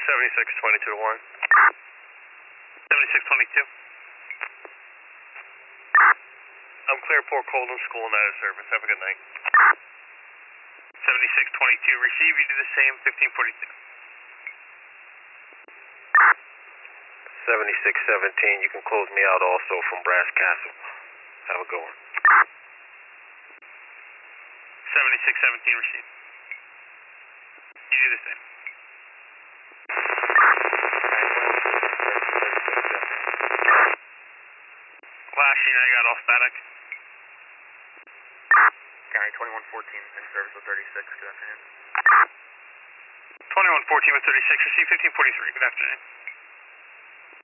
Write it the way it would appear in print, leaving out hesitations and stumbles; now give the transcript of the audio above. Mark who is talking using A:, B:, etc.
A: 7622 to 1. 7622. I'm clear Port Colden School and out of service. Have a good night. 7622, receive you do the same, 1542.
B: 7617, you can close me out also from Brass Castle. Have a good one.
A: 7617, receive. You do the same. Last unit, I got all static.
C: County 2114 in service with 36, good afternoon.
A: 2114 with 36, receive 1543, good afternoon.